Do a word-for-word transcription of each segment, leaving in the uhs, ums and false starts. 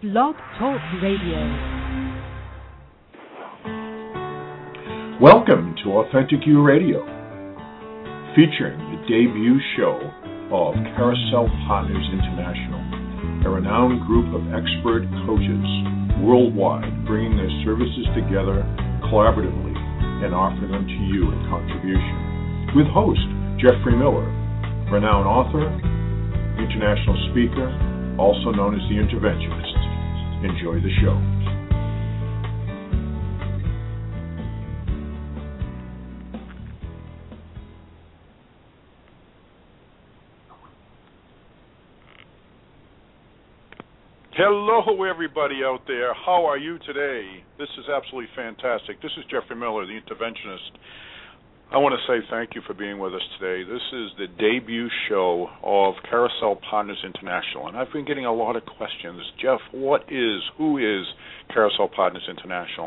Blog Talk Radio. Welcome to Authentic You Radio, featuring the debut show of Carousel Partners International, a renowned group of expert coaches worldwide bringing their services together collaboratively and offering them to you in contribution. With host Jeffrey Miller, renowned author, international speaker, also known as the Interventionist. Enjoy the show. Hello, everybody out there. How are you today? This is absolutely fantastic. This is Jeffrey Miller, the Interventionist. I want to say thank you for being with us today. This is the debut show of Carousel Partners International, and I've been getting a lot of questions. Jeff, what is, who is Carousel Partners International?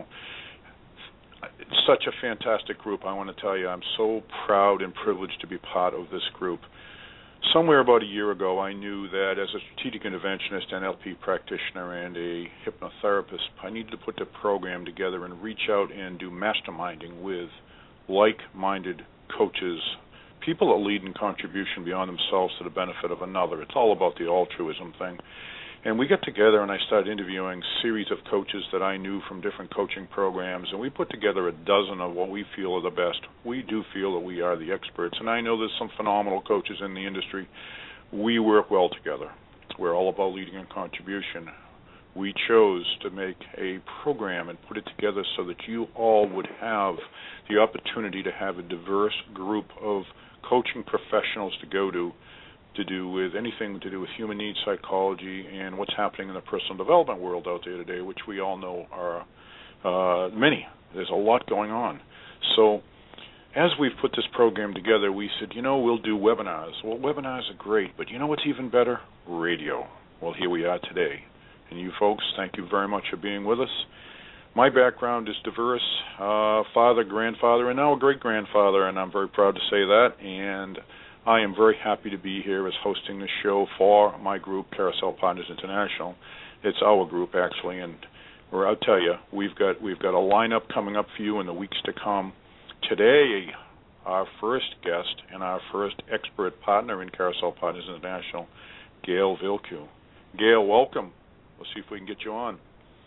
It's such a fantastic group. I want to tell you, I'm so proud and privileged to be part of this group. Somewhere about a year ago, I knew that as a strategic interventionist, N L P practitioner, and a hypnotherapist, I needed to put the program together and reach out and do masterminding with like-minded coaches, people that lead in contribution beyond themselves to the benefit of another. It's all about the altruism thing. And we got together and I started interviewing a series of coaches that I knew from different coaching programs, and we put together a dozen of what we feel are the best. We do feel that we are the experts, and I know there's some phenomenal coaches in the industry. We work well together. We're all about leading in contribution. We chose to make a program and put it together so that you all would have the opportunity to have a diverse group of coaching professionals to go to, to do with anything to do with human needs psychology and what's happening in the personal development world out there today, which we all know are uh, many. There's a lot going on. So as we've put this program together, we said, you know, we'll do webinars. Well, webinars are great, but you know what's even better? Radio. Well, here we are today. And you folks, thank you very much for being with us. My background is diverse, uh, father, grandfather, and now a great-grandfather, and I'm very proud to say that. And I am very happy to be here as hosting this show for my group, Carousel Partners International. It's our group, actually, and where I'll tell you, we've got we've got a lineup coming up for you in the weeks to come. Today, our first guest and our first expert partner in Carousel Partners International, Gail Vilku. Gail, welcome. We'll see if we can get you on.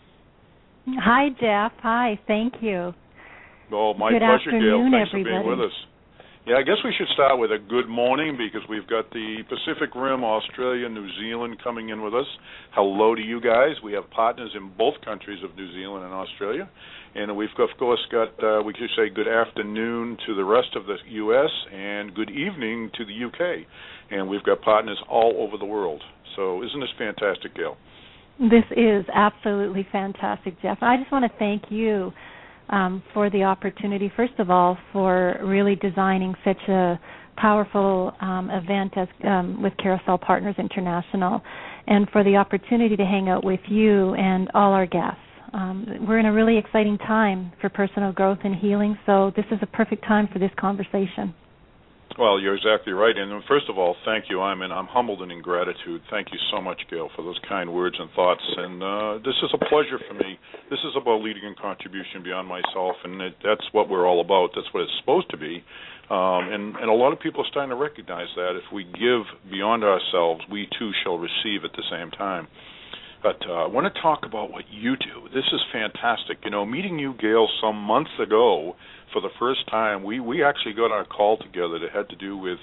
Hi, Jeff. Hi. Thank you. Oh, my good pleasure, Gail. Thanks everybody. for being with us. Yeah, I guess we should start with a good morning because we've got the Pacific Rim, Australia, New Zealand coming in with us. Hello to you guys. We have partners in both countries of New Zealand and Australia. And we've, of course, got, uh, we could say good afternoon to the rest of the U S and good evening to the U K. And we've got partners all over the world. So isn't this fantastic, Gail? This is absolutely fantastic, Jeff. I just want to thank you um, for the opportunity, first of all, for really designing such a powerful um, event as um, with Carousel Partners International, and for the opportunity to hang out with you and all our guests. Um, we're in a really exciting time for personal growth and healing, so this is a perfect time for this conversation. Well, you're exactly right. And first of all, thank you. I'm in, I'm humbled and in gratitude. Thank you so much, Gail, for those kind words and thoughts. And uh, this is a pleasure for me. This is about leading in contribution beyond myself, and it, that's what we're all about. That's what it's supposed to be. Um, and, and a lot of people are starting to recognize that. If we give beyond ourselves, we too shall receive at the same time. But uh, I want to talk about what you do. This is fantastic. You know, meeting you, Gail, some months ago for the first time, we, we actually got on a call together that had to do with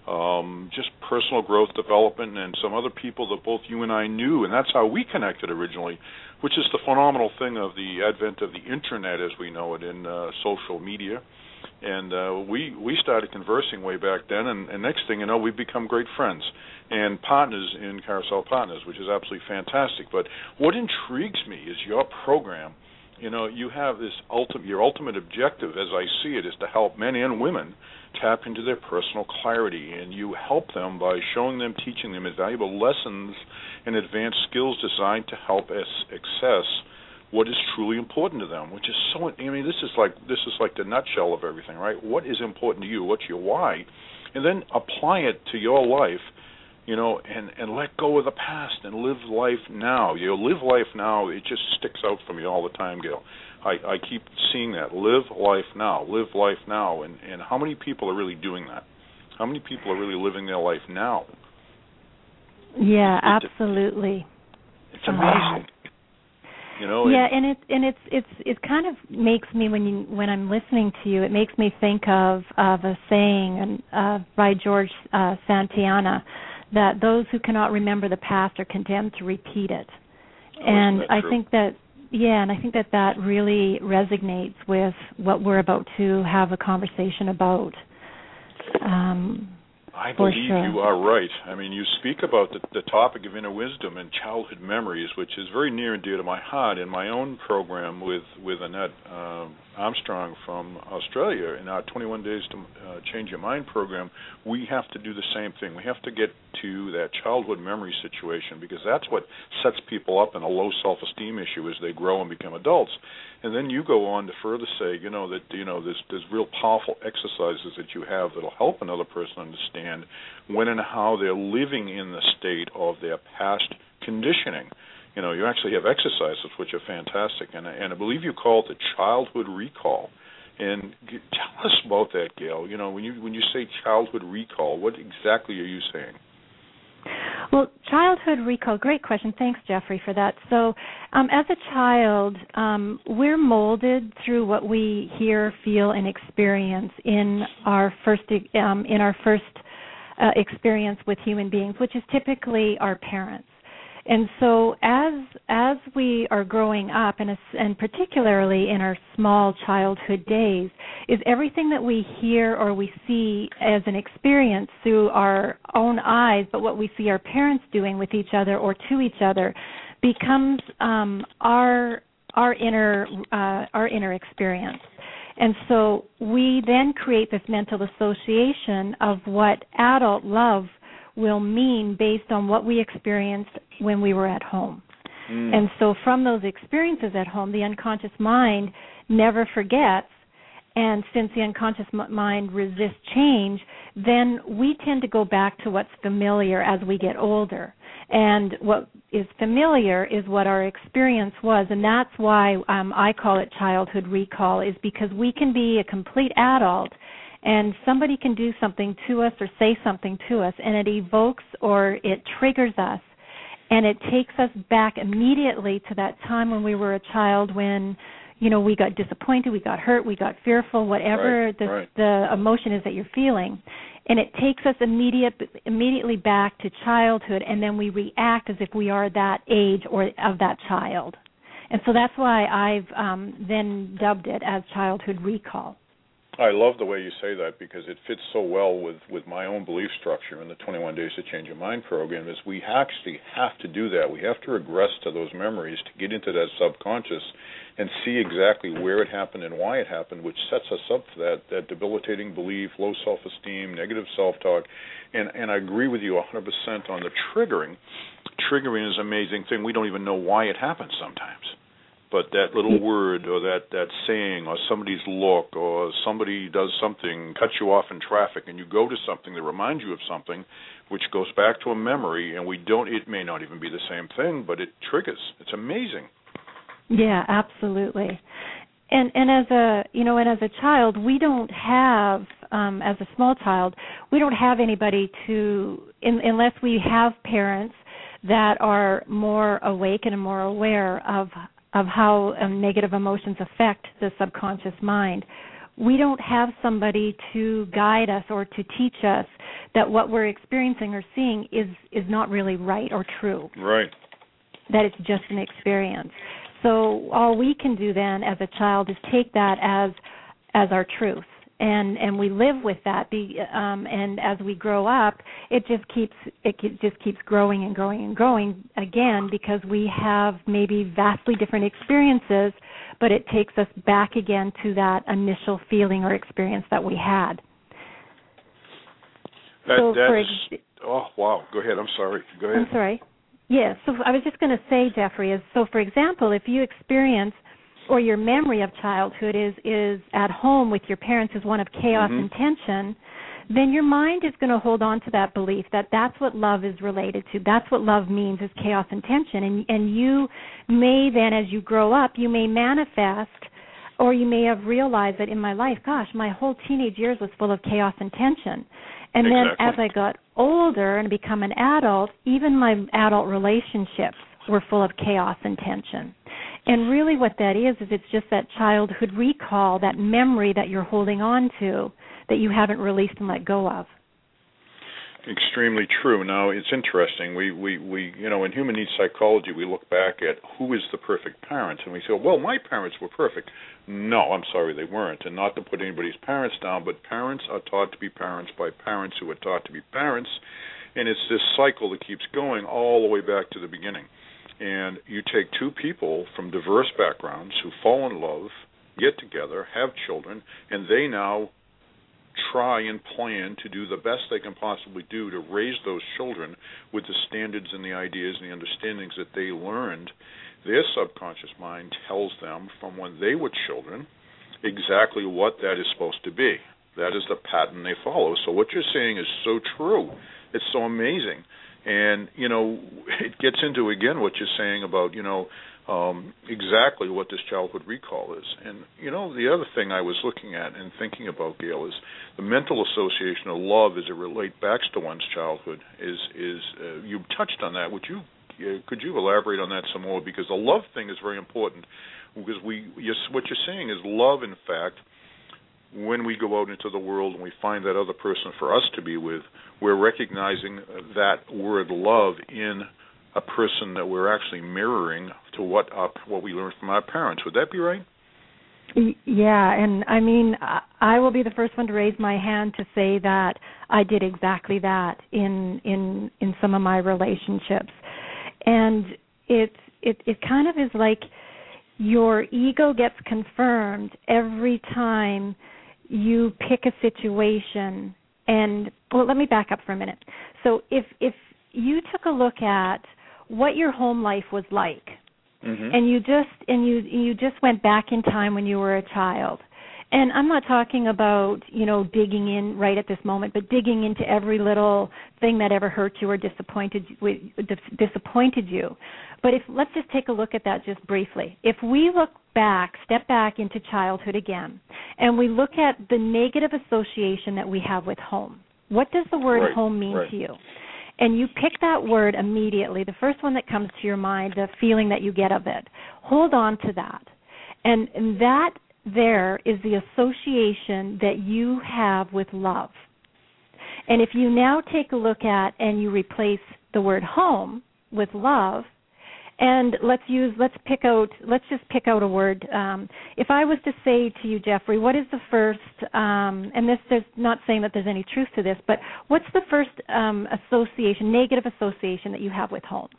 um, just personal growth development and some other people that both you and I knew, and that's how we connected originally, which is the phenomenal thing of the advent of the Internet as we know it in uh, social media. And uh, we, we started conversing way back then, and, and next thing you know, we've become great friends and partners in Carousel Partners, which is absolutely fantastic. But what intrigues me is your program. You know, you have this ultimate, your ultimate objective, as I see it, is to help men and women tap into their personal clarity, and you help them by showing them, teaching them valuable lessons and advanced skills designed to help us access what is truly important to them, which is so, I mean, this is like this is like the nutshell of everything, right? What is important to you? What's your why? And then apply it to your life you know, and, and let go of the past and live life now. You know, live life now, it just sticks out for me all the time, Gail. I, I keep seeing that. Live life now, live life now. And, and how many people are really doing that? How many people are really living their life now? Yeah, it, it, absolutely. It's amazing. Um, you know, yeah, and it and it's it's it kind of makes me when you when I'm listening to you, it makes me think of of a saying uh, by George uh, Santayana, that those who cannot remember the past are condemned to repeat it. Oh, and I true? think that yeah, and I think that that really resonates with what we're about to have a conversation about. Um, I For believe sure. you are right. I mean, you speak about the, the topic of inner wisdom and childhood memories, which is very near and dear to my heart. In my own program with, with Annette uh, Armstrong from Australia, in our twenty-one Days to uh, Change Your Mind program, we have to do the same thing. We have to get to that childhood memory situation, because that's what sets people up in a low self-esteem issue as they grow and become adults. And then you go on to further say, you know, that, you know, there's, there's real powerful exercises that you have that'll help another person understand when and how they're living in the state of their past conditioning. You know, you actually have exercises which are fantastic, and, and I believe you call it the childhood recall. And g- tell us about that, Gail. You know, when you when you say childhood recall, what exactly are you saying? Well, childhood recall, great question. Thanks, Jeffrey, for that. So um, as a child, um, we're molded through what we hear, feel, and experience in our first um, in our first uh, experience with human beings, which is typically our parents. And so as as we are growing up, and, and particularly in our small childhood days, is everything that we hear or we see as an experience through our own eyes, but what we see our parents doing with each other or to each other becomes um, our our inner uh, our inner experience. And so we then create this mental association of what adult love will mean based on what we experienced when we were at home. Mm. And so from those experiences at home, the unconscious mind never forgets, and since the unconscious m- mind resists change, then we tend to go back to what's familiar as we get older. And what is familiar is what our experience was, and that's why um, I call it childhood recall, is because we can be a complete adult and somebody can do something to us or say something to us, and it evokes or it triggers us, and it takes us back immediately to that time when we were a child, when, you know, we got disappointed, we got hurt, we got fearful, whatever right, the, right. the emotion is that you're feeling. And it takes us immediate, immediately back to childhood, and then we react as if we are that age or of that child. And so that's why I've um, then dubbed it as childhood recall. I love the way you say that, because it fits so well with, with my own belief structure in the twenty-one Days to Change Your Mind program. Is we actually have to do that. We have to regress to those memories to get into that subconscious and see exactly where it happened and why it happened, which sets us up for that, that debilitating belief, low self-esteem, negative self-talk. And, and I agree with you one hundred percent on the triggering. Triggering is an amazing thing. We don't even know why it happens sometimes. But that little word or that, that saying or somebody's look or somebody does something, cuts you off in traffic, and you go to something that reminds you of something, which goes back to a memory, and we don't, it may not even be the same thing, but it triggers. It's amazing. Yeah, absolutely. And and as a, you know, and as a child, we don't have, um, as a small child, we don't have anybody to, in, unless we have parents that are more awake and more aware of of how um, negative emotions affect the subconscious mind. We don't have somebody to guide us or to teach us that what we're experiencing or seeing is, is not really right or true. Right. That it's just an experience. So all we can do then as a child is take that as as our truth. And and we live with that. The um, and as we grow up, it just keeps it just keeps growing and growing and growing again, because we have maybe vastly different experiences, but it takes us back again to that initial feeling or experience that we had. That, so that's, for ex- oh wow! Go ahead. I'm sorry. Go ahead. I'm sorry. Yeah. So I was just going to say, Jeffrey, is so for example, if you experience or your memory of childhood is, is at home with your parents is one of chaos mm-hmm. and tension, then your mind is going to hold on to that belief that that's what love is related to. That's what love means, is chaos and tension. And, and you may then, as you grow up, you may manifest, or you may have realized that in my life, gosh, my whole teenage years was full of chaos and tension. And exactly. then as I got older and become an adult, even my adult relationships were full of chaos and tension. And really what that is, is it's just that childhood recall, that memory that you're holding on to that you haven't released and let go of. Extremely true. Now, it's interesting. We, we, we, you know, in human needs psychology, we look back at who is the perfect parent, and we say, well, my parents were perfect. No, I'm sorry, they weren't. And not to put anybody's parents down, but parents are taught to be parents by parents who are taught to be parents, and it's this cycle that keeps going all the way back to the beginning. And you take two people from diverse backgrounds who fall in love, get together, have children, and they now try and plan to do the best they can possibly do to raise those children with the standards and the ideas and the understandings that they learned. Their subconscious mind tells them from when they were children exactly what that is supposed to be. That is the pattern they follow. So what you're saying is so true. It's so amazing. And, you know, it gets into, again, what you're saying about, you know, um, exactly what this childhood recall is. And, you know, the other thing I was looking at and thinking about, Gail, is the mental association of love as it relates back to one's childhood is, is uh, you touched on that. Would you, uh, could you elaborate on that some more? Because the love thing is very important. Because we, yes, what you're saying is love, in fact, when we go out into the world and we find that other person for us to be with, we're recognizing that word love in a person that we're actually mirroring to what our, what we learned from our parents. Would that be right? Yeah, and I mean, I will be the first one to raise my hand to say that I did exactly that in in, in some of my relationships. And it, it it kind of is like your ego gets confirmed every time you pick a situation. And, well, let me back up for a minute. So if if you took a look at what your home life was like, mm-hmm. and you just and you you just went back in time when you were a child, and I'm not talking about, you know, digging in right at this moment, but digging into every little thing that ever hurt you or disappointed disappointed you. But if let's just take a look at that just briefly. If we look back, step back into childhood again, and we look at the negative association that we have with home, what does the word right, home mean right. to you? And you pick that word immediately, the first one that comes to your mind, the feeling that you get of it. Hold on to that. And, and that there is the association that you have with love. And if you now take a look at and you replace the word home with love, and let's use, let's pick out, let's just pick out a word. Um, if I was to say to you, Jeffrey, what is the first, um, and this is not saying that there's any truth to this, but what's the first um, association, negative association that you have with home?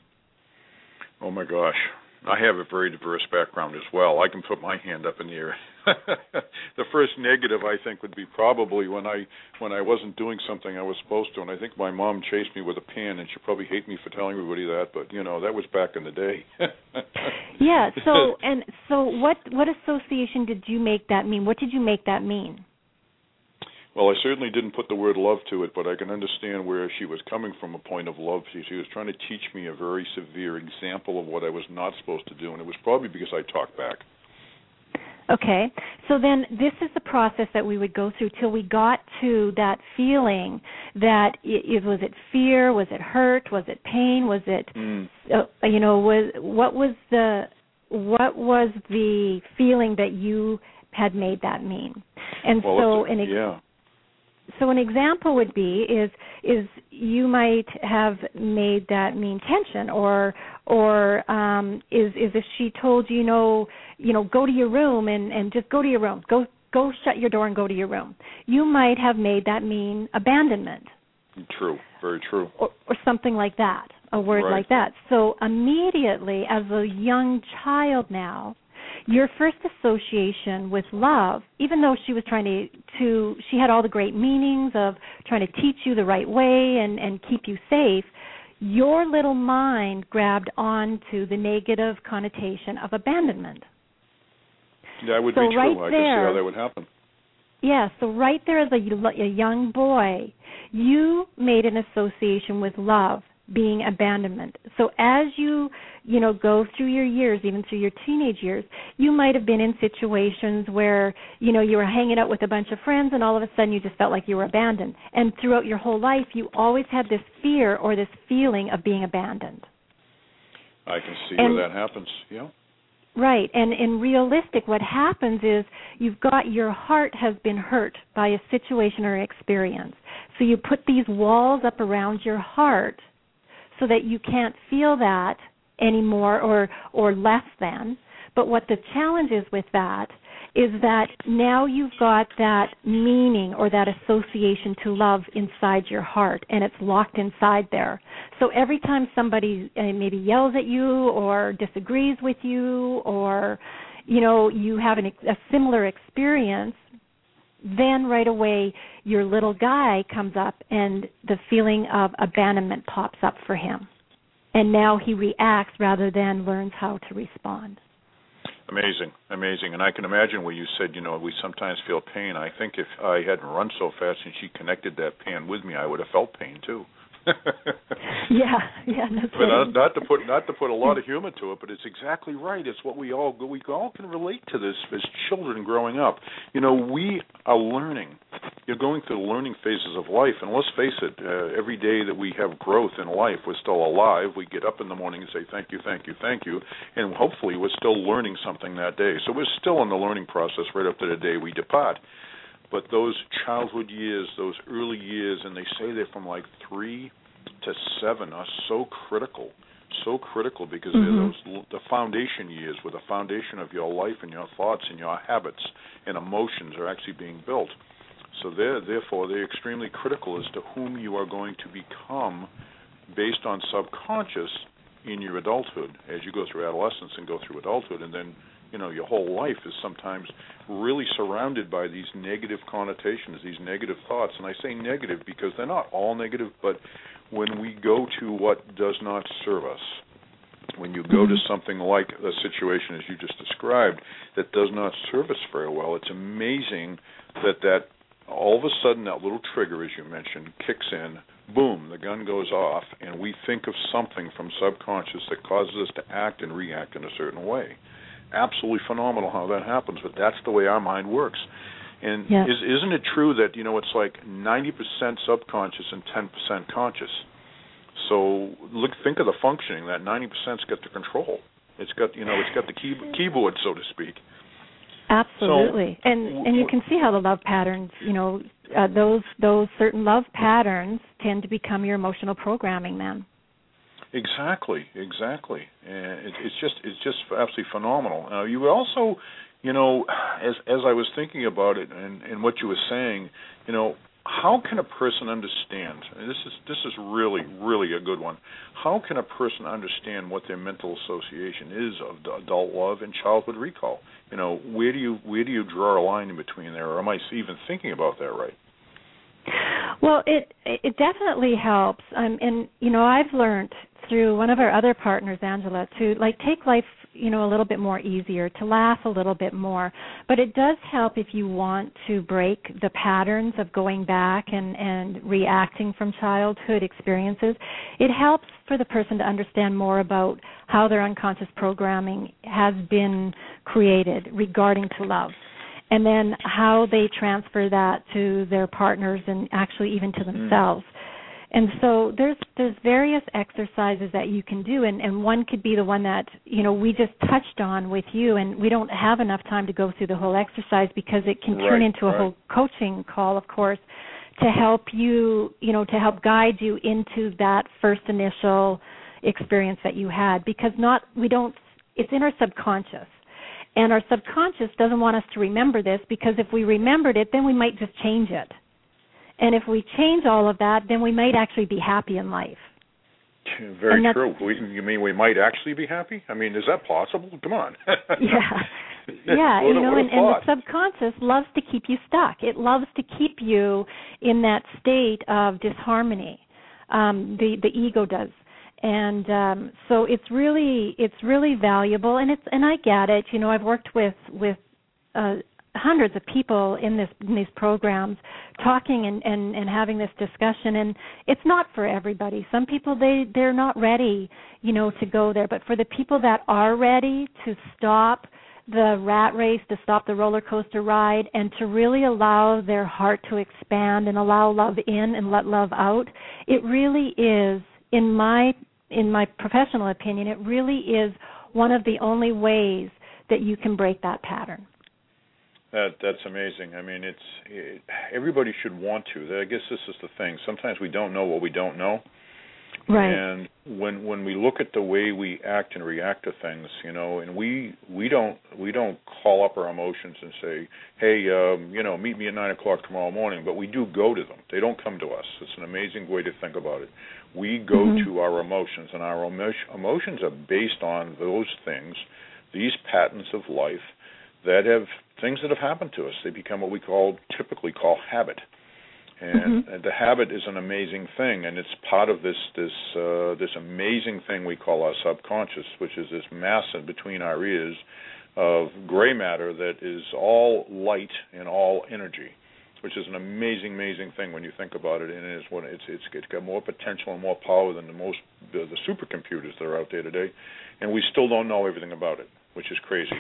Oh, my gosh. I have a very diverse background as well. I can put my hand up in the air. The first negative, I think, would be probably when I when I wasn't doing something I was supposed to, and I think my mom chased me with a pan, and she'll probably hate me for telling everybody that, but, you know, that was back in the day. Yeah, so and so what, what association did you make that mean? What did you make that mean? Well, I certainly didn't put the word love to it, but I can understand where she was coming from, a point of love. She, she was trying to teach me a very severe example of what I was not supposed to do, and it was probably because I talked back. Okay, so then this is the process that we would go through till we got to that feeling that it, it was it fear, was it hurt, was it pain, was it, mm. uh, you know, was what was the what was the feeling that you had made that mean? And well, so, a, an ex- yeah. So an example would be is is you might have made that mean tension, or or um, is is if she told you, you know, you know, go to your room and, and just go to your room, go go shut your door and go to your room. You might have made that mean abandonment. True, very true. Or, or something like that, a word right. like that. So immediately, as a young child now, your first association with love, even though she was trying to, to, she had all the great meanings of trying to teach you the right way and, and keep you safe, your little mind grabbed onto the negative connotation of abandonment. That would so be true. Right I there, can see how that would happen. Yeah, so right there as a, a young boy, you made an association with love being abandonment. So as you, you know, go through your years, even through your teenage years, you might have been in situations where, you know, you were hanging out with a bunch of friends and all of a sudden you just felt like you were abandoned. And throughout your whole life, you always had this fear or this feeling of being abandoned. I can see and, where that happens, yeah. Right, and in realistic, what happens is you've got, your heart has been hurt by a situation or experience. So you put these walls up around your heart so that you can't feel that anymore or, or less than. But what the challenge is with that is that now you've got that meaning or that association to love inside your heart, and it's locked inside there. So every time somebody uh, maybe yells at you or disagrees with you, or, you know, you have an, a similar experience, then right away your little guy comes up and the feeling of abandonment pops up for him. And now he reacts rather than learns how to respond. Amazing, amazing. And I can imagine where you said, you know, we sometimes feel pain. I think if I hadn't run so fast and she connected that pain with me, I would have felt pain too. yeah, yeah. No but not, not to put not to put a lot of humor to it, but it's exactly right. It's what we all we all can relate to this as children growing up. You know, we are learning. You're going through the learning phases of life, and let's face it, uh, every day that we have growth in life, we're still alive. We get up in the morning and say thank you, thank you, thank you, and hopefully we're still learning something that day. So we're still in the learning process right up to the day we depart. But those childhood years, those early years, and they say they're from like three to seven, are so critical, so critical because mm-hmm. they're those the foundation years where the foundation of your life and your thoughts and your habits and emotions are actually being built. So they're, therefore, they're extremely critical as to whom you are going to become based on subconscious in your adulthood as you go through adolescence and go through adulthood, and then you know, your whole life is sometimes really surrounded by these negative connotations, these negative thoughts. And I say negative because they're not all negative, but when we go to what does not serve us, when you go to something like a situation as you just described that does not serve us very well, it's amazing that that all of a sudden that little trigger, as you mentioned, kicks in, boom, the gun goes off, and we think of something from subconscious that causes us to act and react in a certain way. Absolutely phenomenal how that happens, but that's the way our mind works. And yes. is, isn't it true that, you know, it's like ninety percent subconscious and ten percent conscious? So look, think of the functioning. That ninety percent's got the control. It's got, you know, it's got the key, keyboard, so to speak. Absolutely. So, and and you can see how the love patterns, you know, uh, those those certain love patterns tend to become your emotional programming then. Exactly, exactly. And it, it's just it's just absolutely phenomenal. Now, you also, you know, as as I was thinking about it and, and what you were saying, you know, how can a person understand? And this is this is really really a good one. How can a person understand what their mental association is of adult love and childhood recall? You know, where do you where do you draw a line in between there? Or am I even thinking about that right? Well, it it definitely helps. Um, and you know, I've learned through one of our other partners, Angela, to like take life, you know, a little bit more easier, to laugh a little bit more. But it does help if you want to break the patterns of going back and, and reacting from childhood experiences. It helps for the person to understand more about how their unconscious programming has been created regarding to love, and then how they transfer that to their partners and actually even to themselves. Mm. And so there's there's various exercises that you can do, and, and one could be the one that, you know, we just touched on with you, and we don't have enough time to go through the whole exercise because it can turn right, into a right. whole coaching call, of course, to help you, you know, to help guide you into that first initial experience that you had, because not we don't it's in our subconscious. And our subconscious doesn't want us to remember this, because if we remembered it, then we might just change it. And if we change all of that, then we might actually be happy in life. Very true. We, you mean we might actually be happy? I mean, is that possible? Come on. yeah. Yeah, what you a, know, and, and the subconscious loves to keep you stuck. It loves to keep you in that state of disharmony. Um, the, the ego does. And um, so it's really it's really valuable, and it's and I get it. You know, I've worked with with uh, hundreds of people in this in these programs talking and, and, and having this discussion, and it's not for everybody. Some people, they, they're not ready, you know, to go there. But for the people that are ready to stop the rat race, to stop the roller coaster ride, and to really allow their heart to expand and allow love in and let love out, it really is, in my in my professional opinion, it really is one of the only ways that you can break that pattern. That that's amazing. I mean, it's it, everybody should want to. I guess this is the thing. Sometimes we don't know what we don't know. Right. And when when we look at the way we act and react to things, you know, and we we don't we don't call up our emotions and say, hey, um, you know, meet me at nine o'clock tomorrow morning. But we do go to them. They don't come to us. It's an amazing way to think about it. We go mm-hmm. to our emotions, and our emo- emotions are based on those things, these patterns of life that have things that have happened to us. They become what we call typically call habit. And mm-hmm. the habit is an amazing thing, and it's part of this this uh, this amazing thing we call our subconscious, which is this mass in between our ears of gray matter that is all light and all energy, which is an amazing, amazing thing when you think about it. And it is what it's it's, it's got more potential and more power than the most the, the supercomputers that are out there today, and we still don't know everything about it, which is crazy.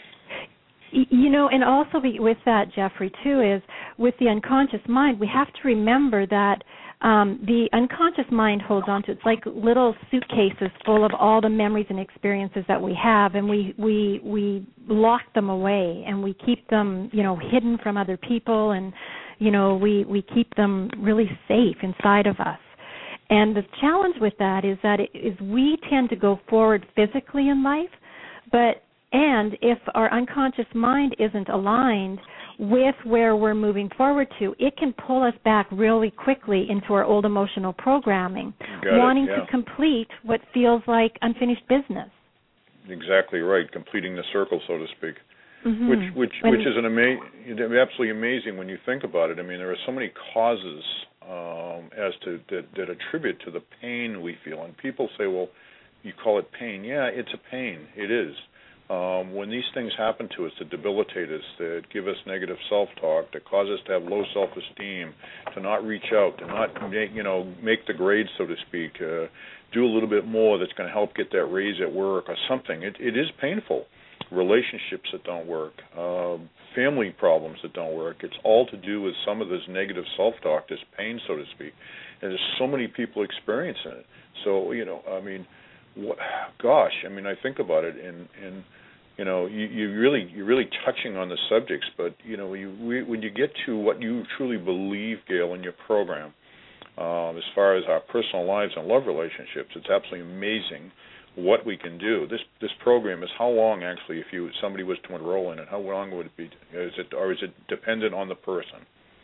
You know, and also with that, Jeffrey, too, is with the unconscious mind, we have to remember that um, the unconscious mind holds on to, it's like little suitcases full of all the memories and experiences that we have, and we, we, we lock them away, and we keep them, you know, hidden from other people, and, you know, we, we keep them really safe inside of us. And the challenge with that is that it, is we tend to go forward physically in life, but and if our unconscious mind isn't aligned with where we're moving forward to, it can pull us back really quickly into our old emotional programming, Got wanting it, yeah. to complete what feels like unfinished business. Exactly right, completing the circle, so to speak. Mm-hmm. Which which when, which is an ama- absolutely amazing when you think about it. I mean, there are so many causes um, as to that, that attribute to the pain we feel, and people say, "Well, you call it pain." Yeah, it's a pain. It is. Um, when these things happen to us that debilitate us, that give us negative self-talk, that cause us to have low self-esteem, to not reach out, to not make, you know, make the grade, so to speak, uh, do a little bit more that's going to help get that raise at work or something. It, it is painful. Relationships that don't work, uh, family problems that don't work. It's all to do with some of this negative self-talk, this pain, so to speak. And there's so many people experiencing it. So, you know, I mean, what, gosh, I mean, I think about it, and, and you know, you, you really, you're really touching on the subjects, but, you know, you, we, when you get to what you truly believe, Gail, in your program, um, as far as our personal lives and love relationships, it's absolutely amazing what we can do. This this program is how long, actually, if you somebody was to enroll in it, how long would it be? Is it, or is it dependent on the person?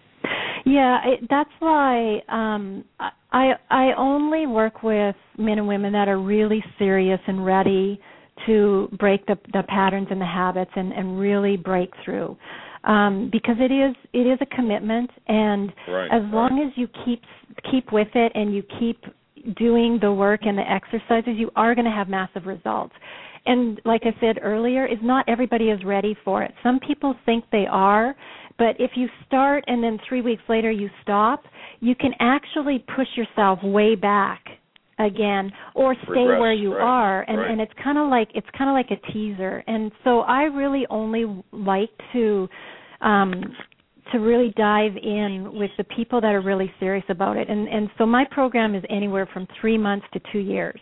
Yeah, it, that's why um, I I only work with men and women that are really serious and ready to break the, the patterns and the habits and, and really break through, um, because it is it is a commitment, and right, as right. long as you keep keep with it and you keep doing the work and the exercises, you are going to have massive results. And like I said earlier, is not everybody is ready for it. Some people think they are, but if you start and then three weeks later you stop, you can actually push yourself way back again, or stay Regress, where you right, are, and, right. and it's kind of like it's kind of like a teaser. And so I really only like to um, to really dive in with the people that are really serious about it. And and so my program is anywhere from three months to two years.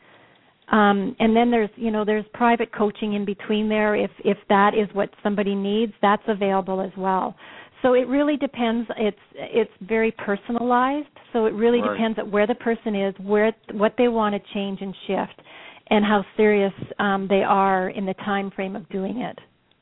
Um, and then there's, you know, there's private coaching in between there. If if that is what somebody needs, that's available as well. So it really depends. It's it's very personalized. So it really right. depends on where the person is, where what they want to change and shift, and how serious um, they are in the time frame of doing it.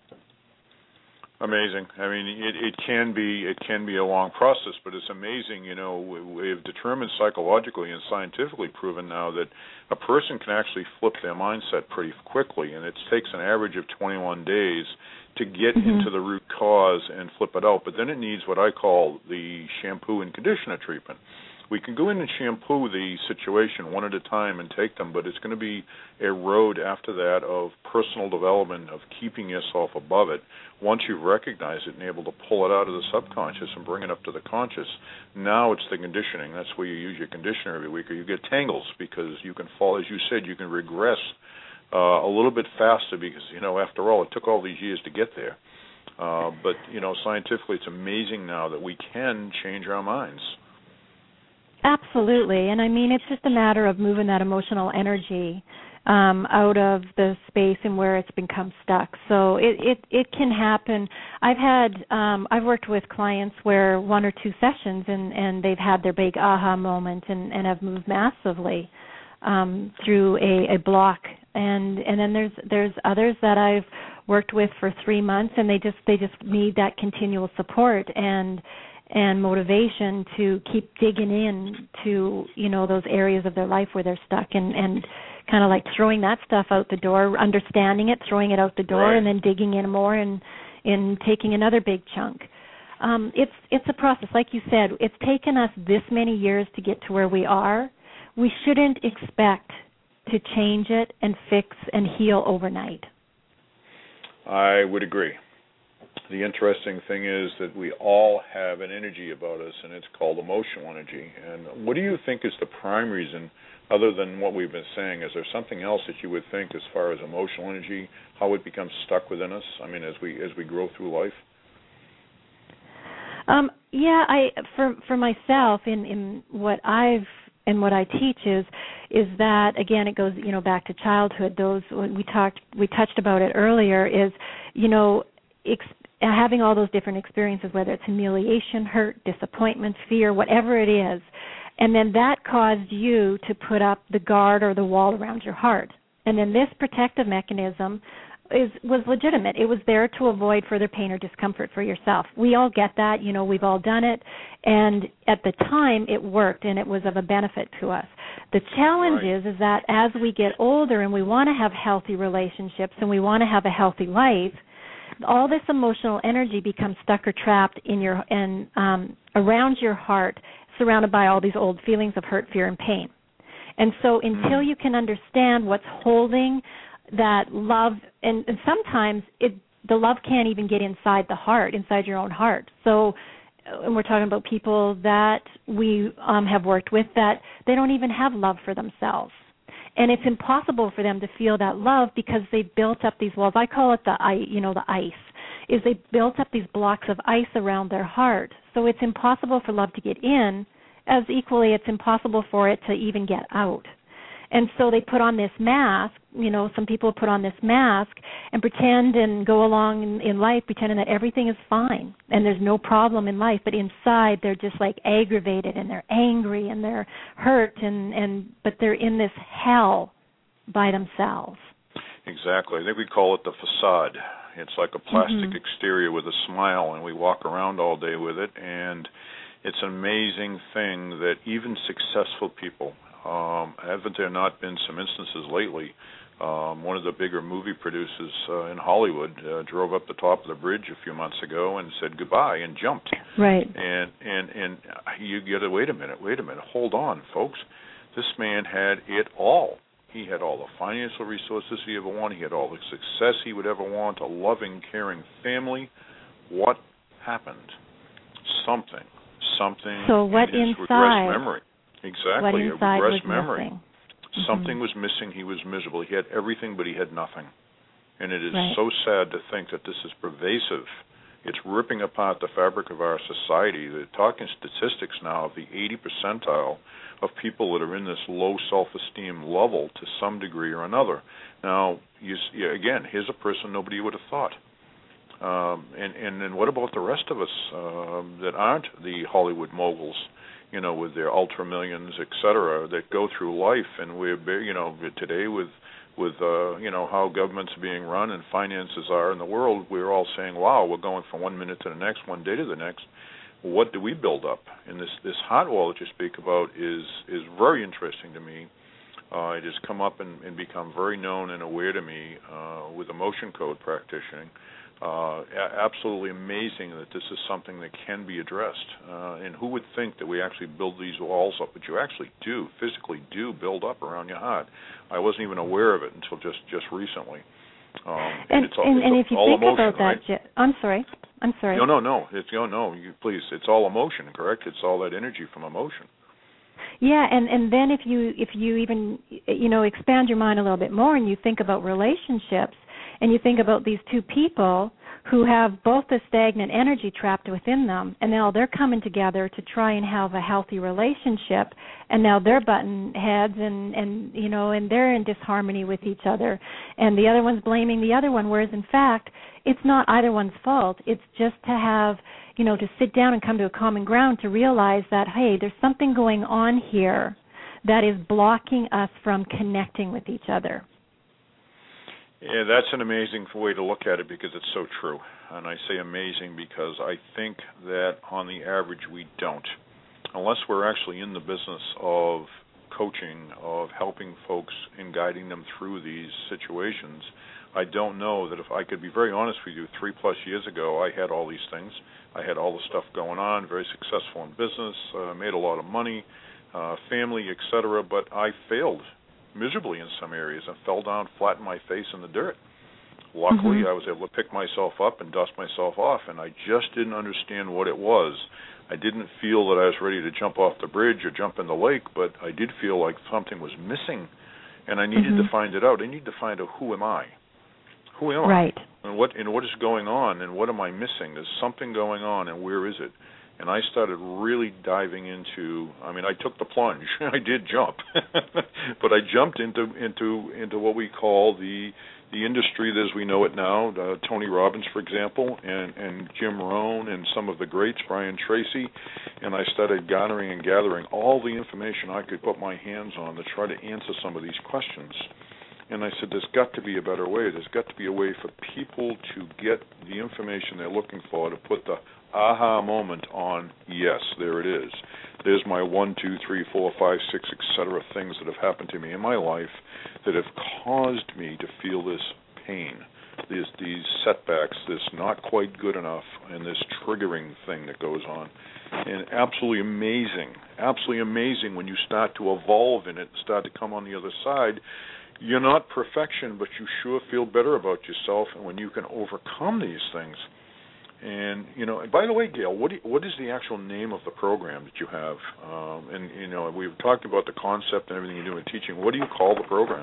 Amazing. I mean, it, it can be it can be a long process, but it's amazing. You know, we, we've determined psychologically and scientifically proven now that a person can actually flip their mindset pretty quickly, and it takes an average of twenty-one days to get mm-hmm. into the root cause and flip it out. But then it needs what I call the shampoo and conditioner treatment. We can go in and shampoo the situation one at a time and take them, but it's going to be a road after that of personal development, of keeping yourself above it. Once you've recognized it and able to pull it out of the subconscious and bring it up to the conscious, now it's the conditioning. That's where you use your conditioner every week, or you get tangles because you can fall, as you said, you can regress uh, a little bit faster because, you know, after all, it took all these years to get there. Uh, but, you know, scientifically it's amazing now that we can change our minds. Absolutely. And I mean, it's just a matter of moving that emotional energy um, out of the space and where it's become stuck. So it, it, it can happen. I've had, um, I've worked with clients where one or two sessions and, and they've had their big aha moment and, and have moved massively um, through a, a block. And, and then there's, there's others that I've worked with for three months and they just, they just need that continual support and, and motivation to keep digging in to, you know, those areas of their life where they're stuck and, and kind of like throwing that stuff out the door, understanding it, throwing it out the door, right. and then digging in more and, and taking another big chunk. Um, it's it's a process. Like you said, it's taken us this many years to get to where we are. We shouldn't expect to change it and fix and heal overnight. I would agree. The interesting thing is that we all have an energy about us, and it's called emotional energy. And what do you think is the prime reason, other than what we've been saying? Is there something else that you would think as far as emotional energy, how it becomes stuck within us? I mean, as we as we grow through life. Um, yeah, I for for myself in, in what I've and what I teach is is that again it goes you know back to childhood. Those we talked we touched about it earlier is you know. Ex- having all those different experiences, whether it's humiliation, hurt, disappointment, fear, whatever it is, and then that caused you to put up the guard or the wall around your heart. And then this protective mechanism is was legitimate. It was there to avoid further pain or discomfort for yourself. We all get that, you know, we've all done it, and at the time it worked and it was of a benefit to us. The challenge right. is, is that as we get older and we want to have healthy relationships and we want to have a healthy life, all this emotional energy becomes stuck or trapped in your and um, around your heart, surrounded by all these old feelings of hurt, fear, and pain. And so until you can understand what's holding that love, and, and sometimes it, the love can't even get inside the heart, inside your own heart. So, and we're talking about people that we um, have worked with that they don't even have love for themselves. And it's impossible for them to feel that love because they've built up these walls. I call it the, you know, the ice. Is they built up these blocks of ice around their heart. So it's impossible for love to get in, as equally it's impossible for it to even get out. And so they put on this mask, you know, some people put on this mask and pretend and go along in, in life pretending that everything is fine and there's no problem in life, but inside they're just like aggravated and they're angry and they're hurt and, and but they're in this hell by themselves. Exactly. I think we call it the facade. It's like a plastic mm-hmm. exterior with a smile, and we walk around all day with it, and it's an amazing thing that even successful people, Um, haven't there not been some instances lately? Um, one of the bigger movie producers uh, in Hollywood uh, drove up the top of the bridge a few months ago and said goodbye and jumped. Right. And and and you get to wait a minute, wait a minute, hold on, folks. This man had it all. He had all the financial resources he ever wanted. He had all the success he would ever want. A loving, caring family. What happened? Something, something. So what in his inside? regressed memory. Exactly, what a inside regressed was memory. Missing. Something mm-hmm. was missing. He was miserable. He had everything, but he had nothing. And it is right. so sad to think that this is pervasive. It's ripping apart the fabric of our society. They're talking statistics now of the eighty percentile of people that are in this low self-esteem level to some degree or another. Now, you, again, here's a person nobody would have thought. Um, and, and then what about the rest of us um, that aren't the Hollywood moguls, you know, with their ultra millions, et cetera, that go through life, and we're, you know, today with, with uh, you know, how governments are being run and finances are in the world, we're all saying, wow, we're going from one minute to the next, one day to the next. What do we build up? And this, this heart wall that you speak about is is very interesting to me. Uh, it has come up and, and become very known and aware to me uh, with emotion code practicing. Uh, a- absolutely amazing that this is something that can be addressed. Uh, and who would think that we actually build these walls up? But you actually do, physically do build up around your heart. I wasn't even aware of it until just, just recently. Um, and, and, it's all, and, it's and if you all think emotion, about that, right? Je- I'm sorry. I'm sorry. No, no, no. It's no, no. You, please, it's all emotion, correct? It's all that energy from emotion. Yeah, and, and then if you if you even you know expand your mind a little bit more and you think about relationships and you think about these two people who have both the stagnant energy trapped within them, and now they're coming together to try and have a healthy relationship, and now they're butting heads and, and you know and they're in disharmony with each other, and the other one's blaming the other one, whereas in fact it's not either one's fault. It's just to have you know, to sit down and come to a common ground to realize that, hey, there's something going on here that is blocking us from connecting with each other. Yeah, that's an amazing way to look at it because it's so true. And I say amazing because I think that on the average we don't. Unless we're actually in the business of coaching, of helping folks and guiding them through these situations, I don't know that if I could be very honest with you, three plus years ago I had all these things. I had all the stuff going on, very successful in business, uh, made a lot of money, uh, family, et cetera, but I failed miserably in some areas. I fell down flat in my face in the dirt. Luckily, mm-hmm. I was able to pick myself up and dust myself off, and I just didn't understand what it was. I didn't feel that I was ready to jump off the bridge or jump in the lake, but I did feel like something was missing, and I needed mm-hmm. to find it out. I needed to find out who am I. Who am I? Right. And what and what is going on, and what am I missing? There's something going on, and where is it? And I started really diving into. I mean, I took the plunge. I did jump, but I jumped into into into what we call the the industry as we know it now. Uh, Tony Robbins, for example, and and Jim Rohn, and some of the greats, Brian Tracy, and I started gathering and gathering all the information I could put my hands on to try to answer some of these questions. And I said, there's got to be a better way. There's got to be a way for people to get the information they're looking for, to put the aha moment on, yes, there it is. There's my one, two, three, four, five, six, et cetera, things that have happened to me in my life that have caused me to feel this pain, these, these setbacks, this not quite good enough, and this triggering thing that goes on. And absolutely amazing, absolutely amazing when you start to evolve in it, start to come on the other side. You're not perfection, but you sure feel better about yourself, and when you can overcome these things. And, you know, and by the way, Gail, what do you, what is the actual name of the program that you have? Um, and, you know, we've talked about the concept and everything you do in teaching. What do you call the program?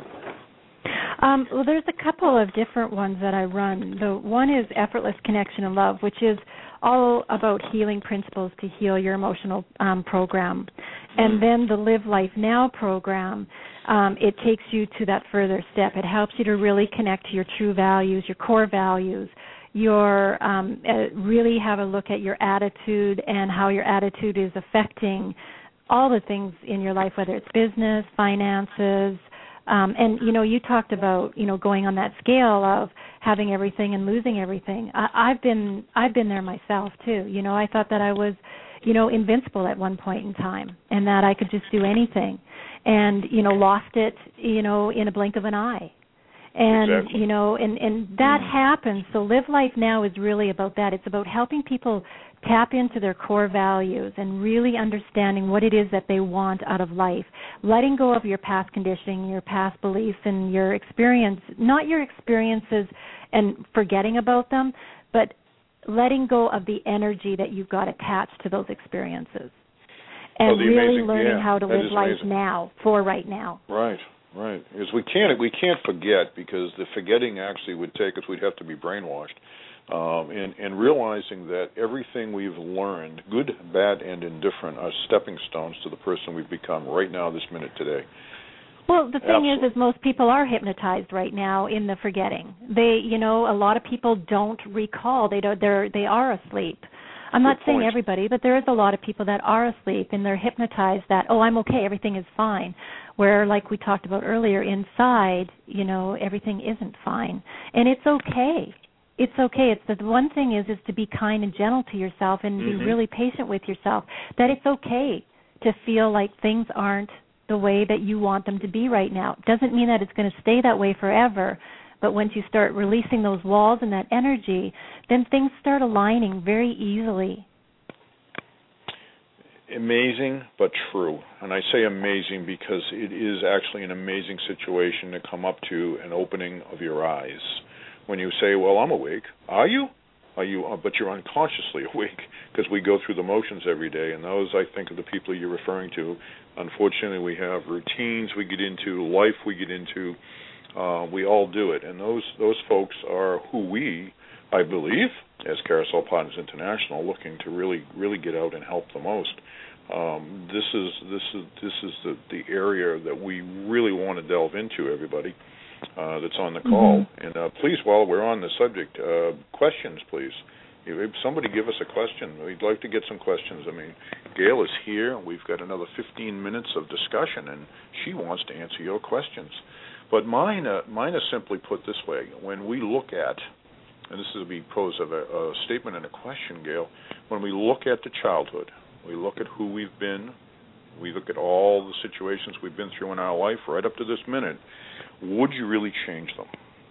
Um, well, there's a couple of different ones that I run. The one is Effortless Connection and Love, which is all about healing principles to heal your emotional um, program. And then the Live Life Now program, um, it takes you to that further step. It helps you to really connect to your true values, your core values, your um, uh, really have a look at your attitude and how your attitude is affecting all the things in your life, whether it's business, finances. Um, and, you know, you talked about, you know, going on that scale of having everything and losing everything. I, I've been I've been there myself, too. You know, I thought that I was, you know, invincible at one point in time and that I could just do anything and, you know, lost it, you know, in a blink of an eye. And, exactly. you know, and, and that mm. happens. So Live Life Now is really about that. It's about helping people tap into their core values and really understanding what it is that they want out of life, letting go of your past conditioning, your past beliefs, and your experience, not your experiences and forgetting about them, but letting go of the energy that you've got attached to those experiences. And oh, really amazing, learning yeah, how to live life amazing. now, for right now. Right. Right, because we can't we can't forget, because the forgetting actually would take us. We'd have to be brainwashed, um, and and realizing that everything we've learned, good, bad, and indifferent, are stepping stones to the person we've become right now, this minute, today. Well, the thing Absolutely. is, is most people are hypnotized right now in the forgetting. They, you know, a lot of people don't recall. They don't. They're they are asleep. I'm not Good saying point. everybody, but there is a lot of people that are asleep and they're hypnotized that, oh, I'm okay, everything is fine. Where, like we talked about earlier, inside, you know, everything isn't fine. And it's okay. It's okay. It's the one thing is is to be kind and gentle to yourself and mm-hmm. be really patient with yourself, that it's okay to feel like things aren't the way that you want them to be right now. It doesn't mean that it's going to stay that way forever, but once you start releasing those walls and that energy, then things start aligning very easily. Amazing, but true. And I say amazing because it is actually an amazing situation to come up to an opening of your eyes. When you say, well, I'm awake. Are you? Are you? Uh, but you're unconsciously awake because we go through the motions every day. And those, I think, are the people you're referring to. Unfortunately, we have routines we get into, life we get into. Uh, we all do it. And those those folks are who we, I believe, as Carousel Partners International, looking to really, really get out and help the most. Um, this is this is this is the, the area that we really want to delve into, everybody uh, that's on the call. Mm-hmm. And uh, please, while we're on the subject, uh, questions, please. If somebody give us a question, we'd like to get some questions. I mean, Gail is here. We've got another fifteen minutes of discussion, and she wants to answer your questions. But mine, uh, mine is simply put this way. When we look at, and this is to be posed of a, a statement and a question, Gail, when we look at the childhood, we look at who we've been, we look at all the situations we've been through in our life right up to this minute, would you really change them?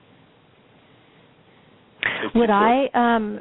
Would I? Um,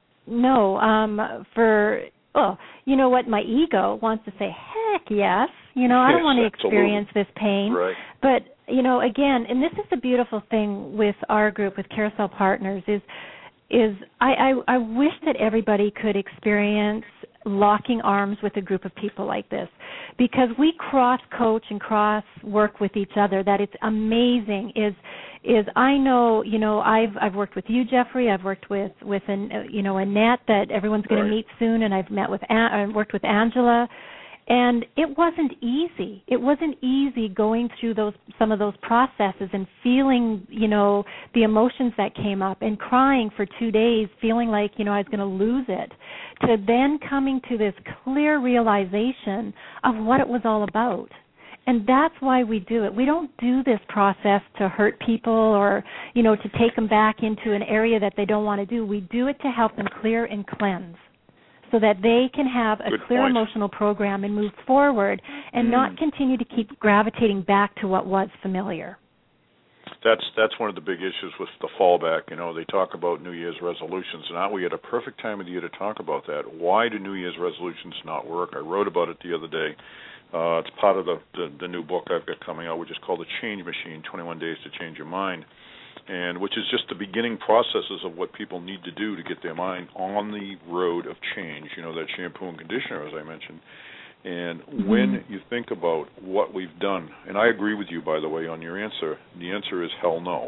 no. Um, for, oh, you know what? My ego wants to say, heck yes. You know, I don't yes, want to experience absolutely. this pain. Right. But, you know, again, and this is the beautiful thing with our group, with Carousel Partners, is is I, I, I wish that everybody could experience locking arms with a group of people like this, because we cross-coach and cross-work with each other. That it's amazing. Is is I know, you know, I've I've worked with you, Jeffrey. I've worked with with an you know Annette that everyone's going right. to meet soon, and I've met with I worked with Angela. And it wasn't easy. It wasn't easy going through those some of those processes and feeling, you know, the emotions that came up and crying for two days, feeling like, you know, I was going to lose it, to then coming to this clear realization of what it was all about. And that's why we do it. We don't do this process to hurt people or, you know, to take them back into an area that they don't want to do. We do it to help them clear and cleanse, so that they can have a Good clear point. emotional program and move forward and mm. not continue to keep gravitating back to what was familiar. That's that's one of the big issues with the fallback. You know, they talk about New Year's resolutions. Now we had a perfect time of the year to talk about that. Why do New Year's resolutions not work? I wrote about it the other day. Uh, it's part of the, the, the new book I've got coming out, which is called The Change Machine, twenty-one days to Change Your Mind. And which is just the beginning processes of what people need to do to get their mind on the road of change, you know, that shampoo and conditioner, as I mentioned. And mm-hmm. when you think about what we've done, and I agree with you, by the way, on your answer, the answer is hell no.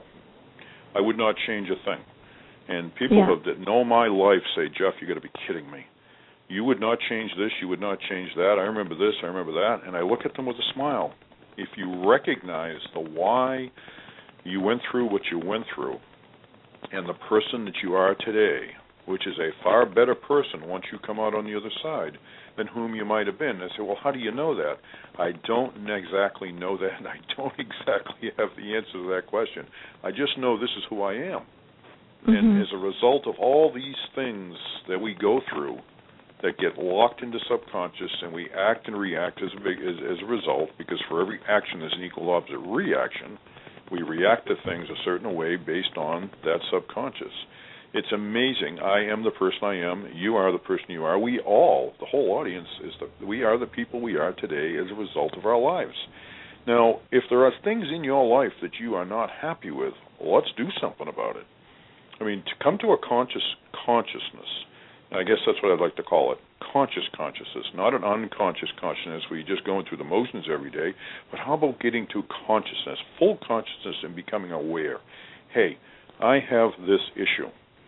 I would not change a thing. And people yeah. that know my life say, Jeff, you got to be kidding me. You would not change this, you would not change that. I remember this, I remember that. And I look at them with a smile. If you recognize the why you went through what you went through, and the person that you are today, which is a far better person once you come out on the other side than whom you might have been. I say, well, how do you know that? I don't exactly know that, and I don't exactly have the answer to that question. I just know this is who I am. Mm-hmm. And as a result of all these things that we go through that get locked into subconscious, and we act and react as a, as, as a result, because for every action there's an equal opposite reaction. We react to things a certain way based on that subconscious. It's amazing. I am the person I am. You are the person you are. We all, the whole audience, is the, we are the people we are today as a result of our lives. Now, if there are things in your life that you are not happy with, well, let's do something about it. I mean, to come to a conscious consciousness, and I guess that's what I'd like to call it, conscious consciousness, not an unconscious consciousness where you're just going through the motions every day, but how about getting to consciousness, full consciousness, and becoming aware? Hey, I have this issue.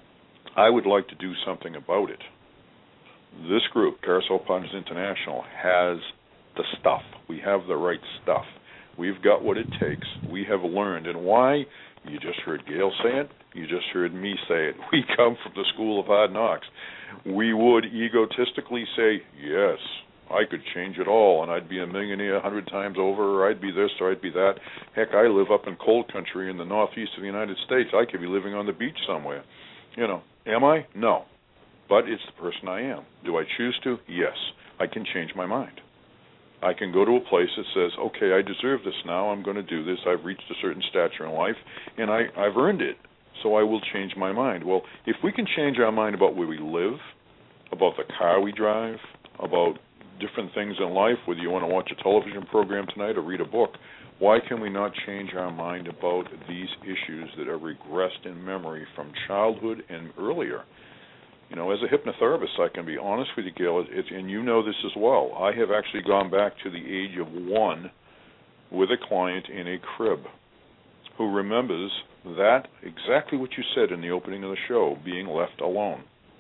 I would like to do something about it. This group, Carousel Partners International, has the stuff. We have the right stuff. We've got what it takes. We have learned. And why? You just heard Gail say it. You just heard me say it. We come from the school of hard knocks. We would egotistically say, yes, I could change it all, and I'd be a millionaire a hundred times over, or I'd be this, or I'd be that. Heck, I live up in cold country in the northeast of the United States. I could be living on the beach somewhere. You know, am I? No. But it's the person I am. Do I choose to? Yes. I can change my mind. I can go to a place that says, okay, I deserve this now. I'm going to do this. I've reached a certain stature in life, and I, I've earned it, so I will change my mind. Well, if we can change our mind about where we live, about the car we drive, about different things in life, whether you want to watch a television program tonight or read a book, why can we not change our mind about these issues that are regressed in memory from childhood and earlier? You know, as a hypnotherapist, I can be honest with you, Gail, it's, and you know this as well. I have actually gone back to the age of one with a client in a crib who remembers that, exactly what you said in the opening of the show, being left alone.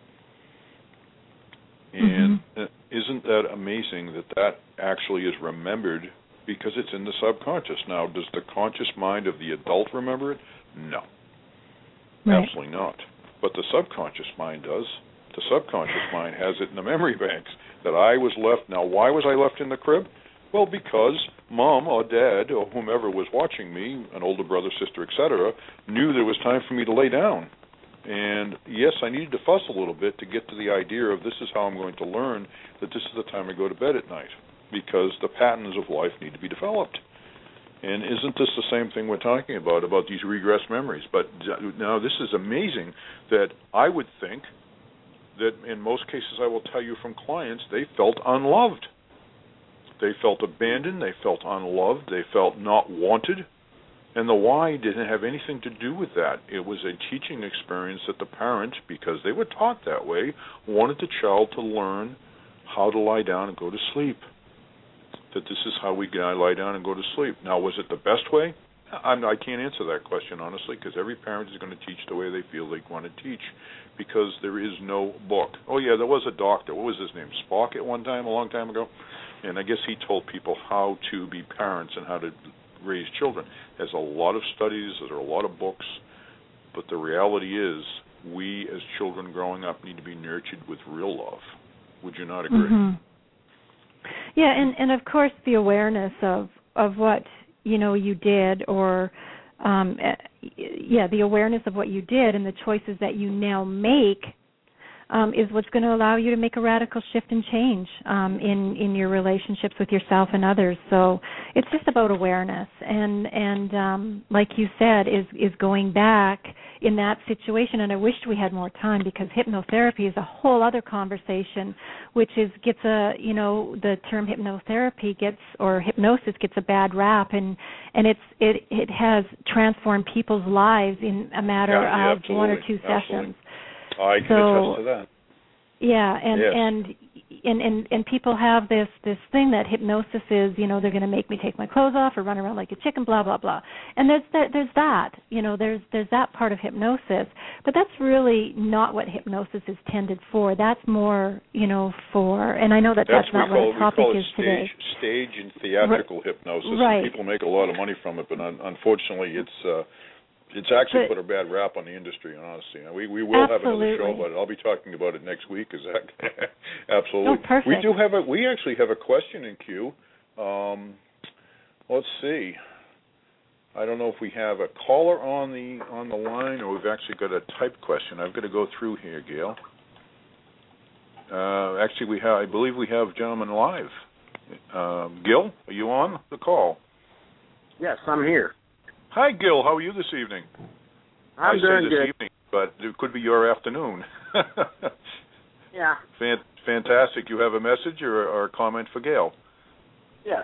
And mm-hmm. Isn't that amazing that that actually is remembered because it's in the subconscious? Now, does the conscious mind of the adult remember it? No. Right. Absolutely not. But the subconscious mind does. The subconscious mind has it in the memory banks that I was left. Now, why was I left in the crib? Well, because mom or dad or whomever was watching me, an older brother, sister, et cetera, knew there was time for me to lay down. And, yes, I needed to fuss a little bit to get to the idea of this is how I'm going to learn that this is the time I go to bed at night, because the patterns of life need to be developed. And isn't this the same thing we're talking about, about these regressed memories? But now this is amazing that I would think that in most cases, I will tell you from clients, they felt unloved. They felt abandoned. They felt unloved. They felt not wanted. And the why didn't have anything to do with that. It was a teaching experience that the parent, because they were taught that way, wanted the child to learn how to lie down and go to sleep. That this is how we lie down and go to sleep. Now, was it the best way? I'm, I can't answer that question, honestly, because every parent is going to teach the way they feel they want to teach, because there is no book. Oh, yeah, there was a doctor. What was his name? Spock at one time, a long time ago? And I guess he told people how to be parents and how to raise children. There's a lot of studies, there are a lot of books, but the reality is we as children growing up need to be nurtured with real love. Would you not agree? Mm-hmm. Yeah, and, and of course the awareness of, of what, you know, you did or, um, yeah, the awareness of what you did and the choices that you now make um, is what's going to allow you to make a radical shift and change um, in, in your relationships with yourself and others. So it's just about awareness. And, and um, like you said, is, is going back in that situation, and I wished we had more time because hypnotherapy is a whole other conversation, which is gets a, you know, the term hypnotherapy gets, or hypnosis gets a bad rap, and, and it's it, it has transformed people's lives in a matter yeah, of absolutely. one or two absolutely. sessions. I can so, attest to that. Yeah, and, yes. and and and and people have this this thing that hypnosis is, you know, they're going to make me take my clothes off or run around like a chicken, blah blah blah. And there's that, there's that, you know, there's there's that part of hypnosis, but that's really not what hypnosis is tended for. That's more, you know, for, and I know that that's, that's not what the topic is stage, today. Stage and theatrical R- hypnosis. Right. And people make a lot of money from it, but un- unfortunately, it's. Uh, It's actually but, put a bad rap on the industry, honestly. We we will absolutely. have another show, but I'll be talking about it next week. Is that absolutely? Oh, perfect. We do have a. We actually have a question in queue. Um, let's see. I don't know if we have a caller on the on the line, or we've actually got a typed question. I've got to go through here, Gail. Uh, actually, we have. I believe we have a gentleman live. Um, Gil, are you on the call? Yes, I'm here. Hi, Gil. How are you this evening? I'm I doing say this good. evening, but it could be your afternoon. Yeah. Fan- fantastic. You have a message or, or a comment for Gail? Yes.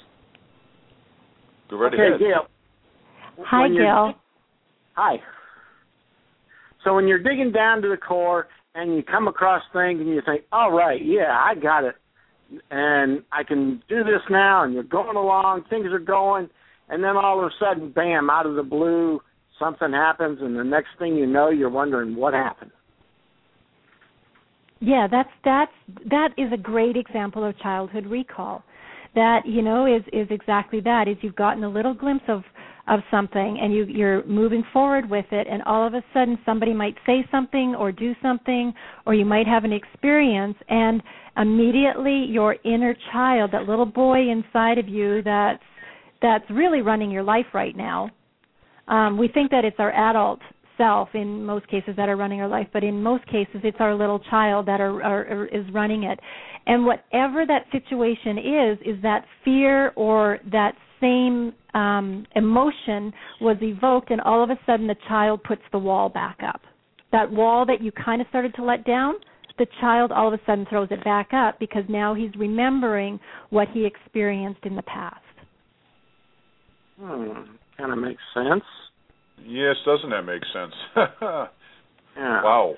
Go right okay, ahead. Gail. Hi, Gail. Hi. So when you're digging down to the core and you come across things and you think, all right, yeah, I got it, and I can do this now, and you're going along, things are going, and then all of a sudden, bam, out of the blue, something happens, and the next thing you know, you're wondering what happened. Yeah, that's that's that is a great example of childhood recall. That, you know, is, is exactly that. Is you've gotten a little glimpse of, of something, and you, you're moving forward with it, and all of a sudden somebody might say something or do something, or you might have an experience, and immediately your inner child, that little boy inside of you that's that's really running your life right now. Um, we think that it's our adult self in most cases that are running our life, but in most cases it's our little child that are, are, are is running it. And whatever that situation is, is that fear or that same um, emotion was evoked, and all of a sudden the child puts the wall back up. That wall that you kind of started to let down, the child all of a sudden throws it back up because now he's remembering what he experienced in the past. Hmm, kind of makes sense. Yes, doesn't that make sense? Yeah. Wow.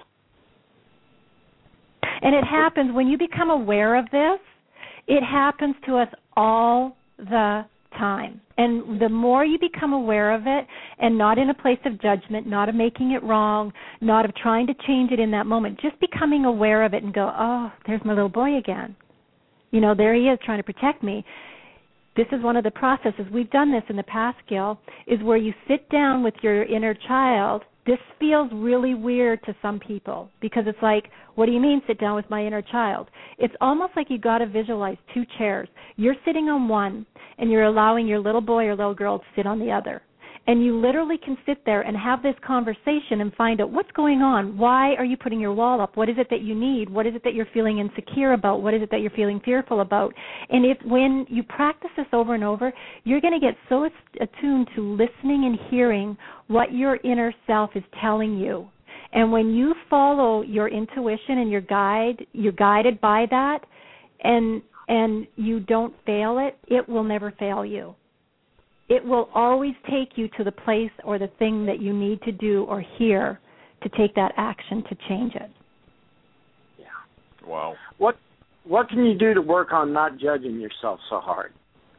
And it happens when you become aware of this, it happens to us all the time. And the more you become aware of it, and not in a place of judgment, not of making it wrong, not of trying to change it in that moment, just becoming aware of it and go, oh, there's my little boy again. You know, there he is trying to protect me. This is one of the processes. We've done this in the past, Gil, is where you sit down with your inner child. This feels really weird to some people because it's like, what do you mean sit down with my inner child? It's almost like you got to visualize two chairs. You're sitting on one, and you're allowing your little boy or little girl to sit on the other. And you literally can sit there and have this conversation and find out what's going on. Why are you putting your wall up? What is it that you need? What is it that you're feeling insecure about? What is it that you're feeling fearful about? And if when you practice this over and over, you're going to get so attuned to listening and hearing what your inner self is telling you. And when you follow your intuition and your guide, you're guided by that, and and you don't fail it, it will never fail you. It will always take you to the place or the thing that you need to do or hear to take that action to change it. Yeah. Wow. What what can you do to work on not judging yourself so hard?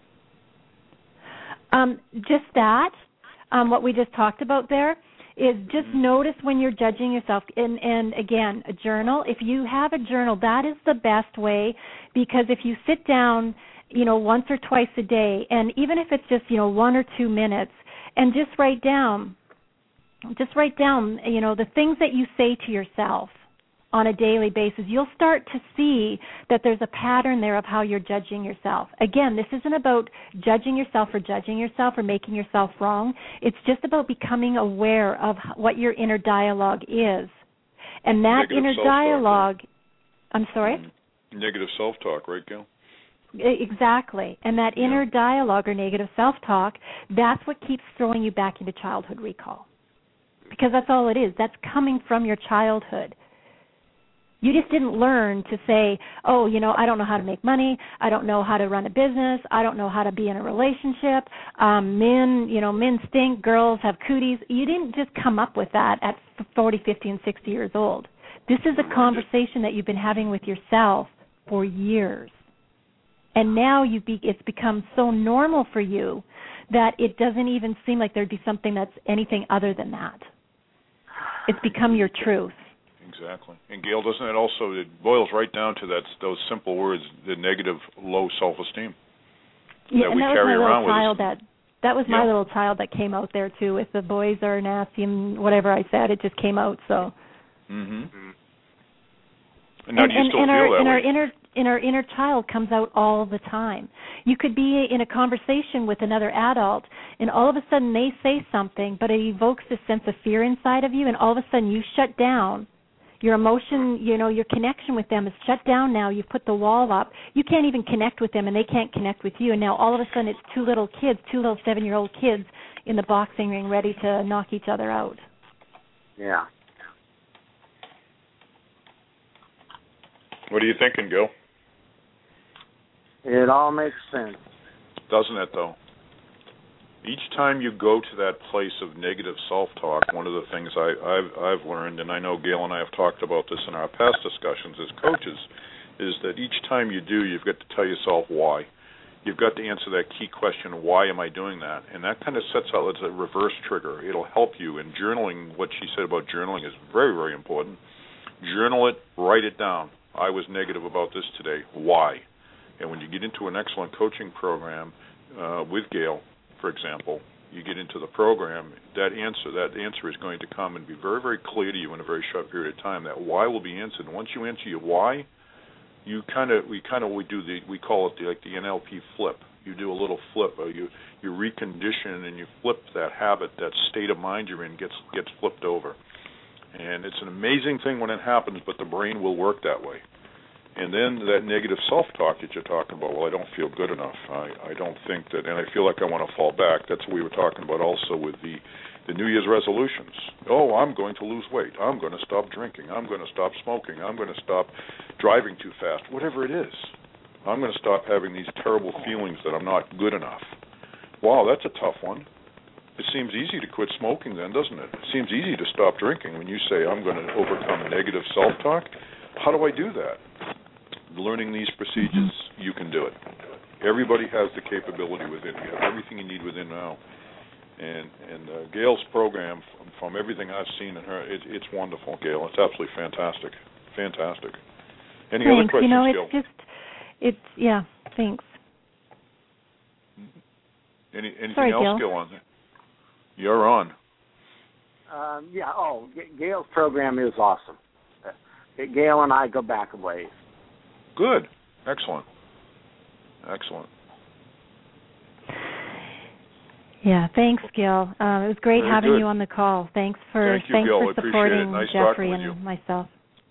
Um, just that, um, what we just talked about there, is just mm-hmm. notice when you're judging yourself. And, and, again, a journal. If you have a journal, that is the best way, because if you sit down, you know, once or twice a day, and even if it's just, you know, one or two minutes, and just write down, just write down, you know, the things that you say to yourself on a daily basis, you'll start to see that there's a pattern there of how you're judging yourself. Again, this isn't about judging yourself or judging yourself or making yourself wrong. It's just about becoming aware of what your inner dialogue is. And that Negative inner dialogue, right? I'm sorry? Negative self-talk, right, Gail? Exactly. And that yeah. inner dialogue or negative self-talk, that's what keeps throwing you back into childhood recall. Because that's all it is. That's coming from your childhood. You just didn't learn to say, oh, you know, I don't know how to make money. I don't know how to run a business. I don't know how to be in a relationship. Um, men, you know, men stink. Girls have cooties. You didn't just come up with that at forty, fifty, and sixty years old. This is a conversation that you've been having with yourself for years. And now you be, it's become so normal for you that it doesn't even seem like there'd be something that's anything other than that. It's become your truth. Exactly. And Gail, doesn't it also, it boils right down to that those simple words, the negative low self-esteem yeah, that and we that carry was my around little with child us. That, that was my yeah. little child that came out there, too, with the boys are nasty and whatever I said, it just came out, so. Mm-hmm. And how and, do you and, still and feel our, that and way? our inner, and our inner child comes out all the time. You could be in a conversation with another adult, and all of a sudden they say something, but it evokes this sense of fear inside of you, and all of a sudden you shut down. Your emotion, you know, your connection with them is shut down now. You've put the wall up. You can't even connect with them, and they can't connect with you. And now all of a sudden it's two little kids, two little seven-year-old kids in the boxing ring ready to knock each other out. Yeah. What are you thinking, Gil? It all makes sense. Doesn't it, though? Each time you go to that place of negative self-talk, one of the things I, I've, I've learned, and I know Gail and I have talked about this in our past discussions as coaches, is that each time you do, you've got to tell yourself why. You've got to answer that key question, why am I doing that? And that kind of sets out, it's a reverse trigger. It'll help you. And journaling, what she said about journaling is very, very important. Journal it, write it down. I was negative about this today. Why? And when you get into an excellent coaching program uh, with Gail, for example, you get into the program, that answer that answer is going to come and be very, very clear to you in a very short period of time. That why will be answered. And once you answer your why, you kind of we kind of we do the we call it the, like the N L P flip. you do a little flip, or you you recondition and you flip that habit, that state of mind you're in gets gets flipped over. And it's an amazing thing when it happens, but the brain will work that way. And then that negative self-talk that you're talking about, well, I don't feel good enough. I, I don't think that, and I feel like I want to fall back. That's what we were talking about also with the, the New Year's resolutions. Oh, I'm going to lose weight. I'm going to stop drinking. I'm going to stop smoking. I'm going to stop driving too fast. Whatever it is. I'm going to stop having these terrible feelings that I'm not good enough. Wow, that's a tough one. It seems easy to quit smoking then, doesn't it? It seems easy to stop drinking when you say, I'm going to overcome negative self-talk. How do I do that? Learning these procedures, you can do it. Everybody has the capability within. You have everything you need within now. And and uh, Gail's program, from, from everything I've seen in her, it, it's wonderful, Gail. It's absolutely fantastic. Fantastic. Any thanks. other questions, You know, it's Gail? just, it's, yeah, thanks. Any, anything Sorry, else, Gail. Gail, on there? You're on. Um, yeah, oh, G- Gail's program is awesome. Uh, Gail and I go back a ways. Good. Excellent. Excellent. Yeah, thanks, Gil. Um, it was great Very having good. you on the call. Thanks for Thank you, thanks Gil. I for appreciate supporting it. Nice Jeffrey talking with and you. myself.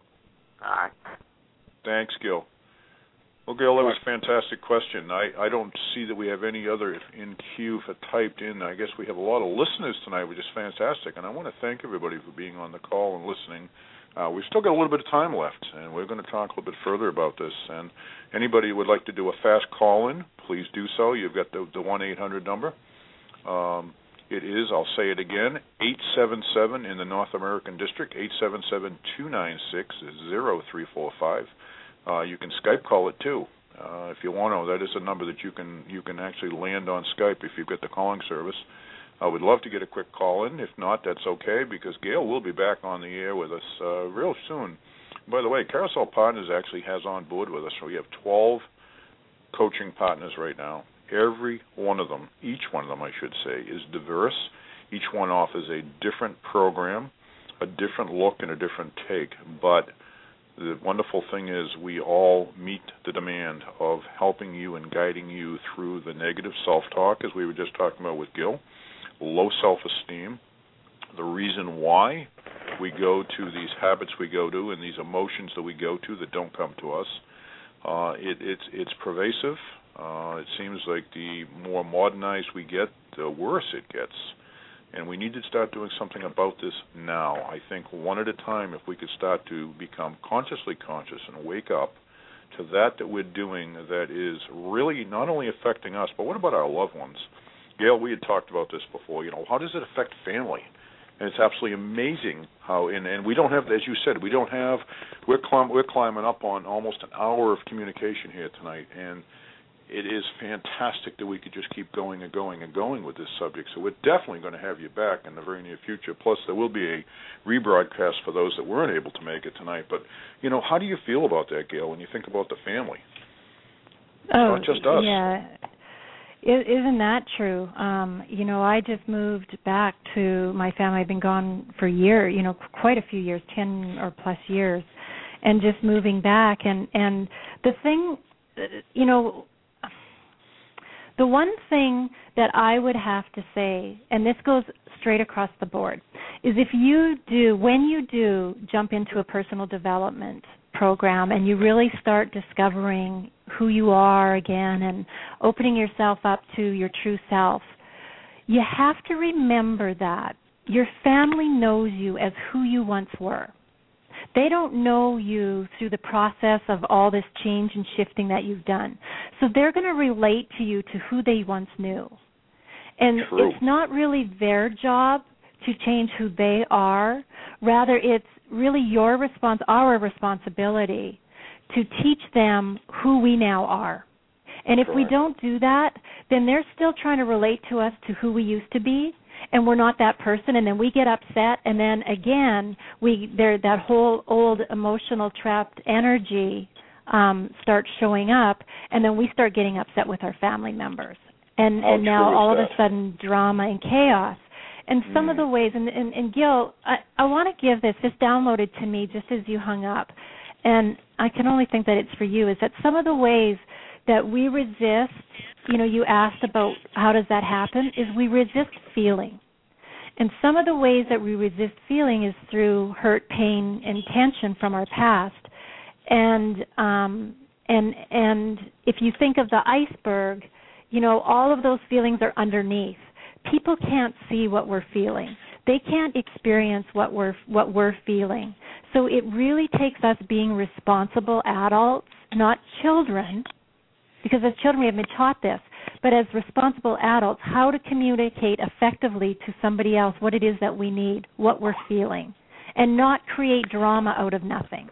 All right. Thanks, Gil. Well, Gail, that was a fantastic question. I, I don't see that we have any other in queue for typed in. I guess we have a lot of listeners tonight, which is fantastic, and I want to thank everybody for being on the call and listening. Uh, we've still got a little bit of time left, and we're going to talk a little bit further about this. And anybody who would like to do a fast call-in, please do so. You've got the, the one eight hundred number. Um, it is, I'll say it again, eight seven seven in the North American District, eight seven seven, two nine six, zero three four five. Uh, you can Skype call it too, uh, if you want to. That is a number that you can you can actually land on Skype if you've got the calling service. I would love to get a quick call in. If not, that's okay, because Gail will be back on the air with us uh, real soon. By the way, Carousel Partners actually has on board with us. So we have twelve coaching partners right now. Every one of them, each one of them, I should say, is diverse. Each one offers a different program, a different look, and a different take. But the wonderful thing is we all meet the demand of helping you and guiding you through the negative self-talk, as we were just talking about with Gil, low self-esteem, the reason why we go to these habits we go to and these emotions that we go to that don't come to us. Uh, it, it's, it's pervasive. Uh, it seems like the more modernized we get, the worse it gets. And we need to start doing something about this now. I think one at a time, if we could start to become consciously conscious and wake up to that that we're doing that is really not only affecting us, but what about our loved ones? Gail, we had talked about this before. You know, how does it affect family? And it's absolutely amazing how, and, and we don't have, as you said, we don't have, we're, climb, we're climbing up on almost an hour of communication here tonight, and it is fantastic that we could just keep going and going and going with this subject. So we're definitely going to have you back in the very near future. Plus, there will be a rebroadcast for those that weren't able to make it tonight. But, you know, how do you feel about that, Gail, when you think about the family? Oh, not just us. Yeah. Isn't that true? Um, you know, I just moved back to my family. I've been gone for a year, you know, quite a few years, ten or plus years, and just moving back. And, and the thing, you know, the one thing that I would have to say, and this goes straight across the board, is if you do, when you do jump into a personal development program and you really start discovering who you are again and opening yourself up to your true self, you have to remember that your family knows you as who you once were. They don't know you through the process of all this change and shifting that you've done. So they're going to relate to you to who they once knew. And True. It's not really their job to change who they are. Rather, it's really your response, our responsibility to teach them who we now are. And if Correct. we don't do that, then they're still trying to relate to us to who we used to be, and we're not that person, and then we get upset, and then again, we there that whole old emotional trapped energy um, starts showing up, and then we start getting upset with our family members. And, How and now true is all that? of a sudden drama and chaos. And some Mm. of the ways, and, and, and Gil, I, I want to give this, this downloaded to me just as you hung up, and I can only think that it's for you, is that some of the ways that we resist you know, you asked about how does that happen, is we resist feeling. And some of the ways that we resist feeling is through hurt, pain, and tension from our past. And um, and and if you think of the iceberg, you know, all of those feelings are underneath. People can't see what we're feeling. They can't experience what we're what we're feeling. So it really takes us being responsible adults, not children, because as children we have been taught this, but as responsible adults, how to communicate effectively to somebody else what it is that we need, what we're feeling, and not create drama out of nothing.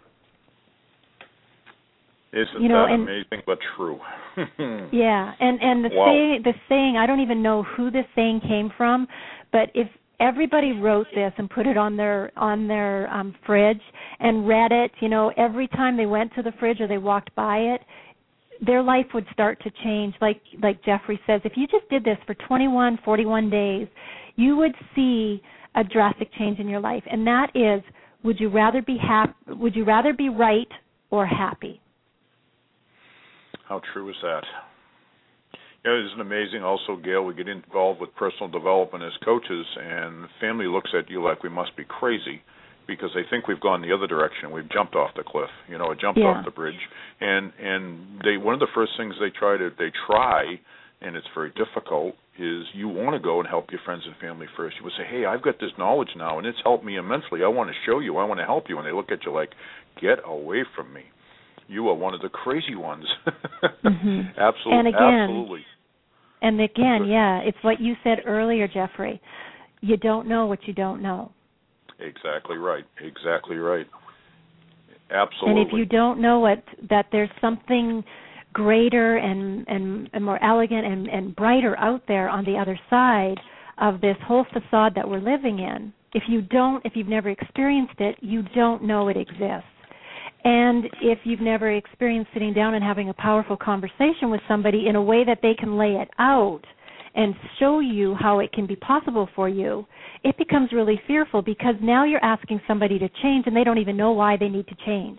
Isn't you know, that and, amazing but true? yeah, and, and the, wow. say, the saying, I don't even know who this saying came from, but if everybody wrote this and put it on their on their um, fridge and read it, you know, every time they went to the fridge or they walked by it, their life would start to change. Like like Jeffrey says, if you just did this for twenty-one, forty-one days, you would see a drastic change in your life. And that is, would you rather be hap- Would you rather be right or happy? How true is that? You know, isn't amazing also, Gail, we get involved with personal development as coaches, and the family looks at you like we must be crazy because they think we've gone the other direction. We've jumped off the cliff, you know, jumped yeah. off the bridge. And and they one of the first things they try to they try, and it's very difficult, is you want to go and help your friends and family first. You would say, hey, I've got this knowledge now, and it's helped me immensely. I want to show you. I want to help you. And they look at you like, get away from me. You are one of the crazy ones. mm-hmm. Absolutely. And again, absolutely. And again, yeah, it's what you said earlier, Jeffrey. You don't know what you don't know. Exactly right. Exactly right. Absolutely. And if you don't know it, that there's something greater and, and, and more elegant and, and brighter out there on the other side of this whole facade that we're living in, if you don't, if you've never experienced it, you don't know it exists. And if you've never experienced sitting down and having a powerful conversation with somebody in a way that they can lay it out and show you how it can be possible for you, it becomes really fearful because now you're asking somebody to change and they don't even know why they need to change.